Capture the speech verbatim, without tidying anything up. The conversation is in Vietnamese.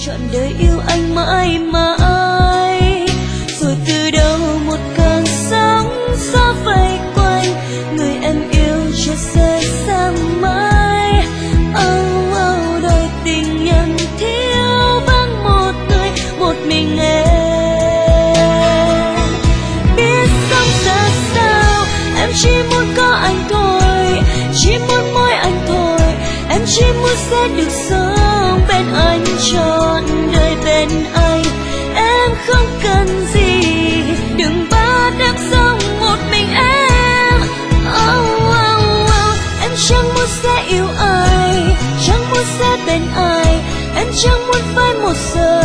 trọn đời yêu anh mãi mãi. Rồi từ đâu một cơn sóng gió vây quanh, người em yêu chợt rời xa mãi. Oh, oh, đời tình nhân thiếu vắng một người, một mình em. Biết sống ra sao, em chỉ muốn có anh thôi, chỉ muốn mỗi anh thôi. Em chỉ muốn sẽ được sống bên anh trọn đời bên anh. Em không cần gì, đừng bắt em sống một mình em. Oh, oh, oh. Em chẳng muốn sẽ yêu ai, chẳng muốn sẽ bên ai. Em chẳng muốn phải một giờ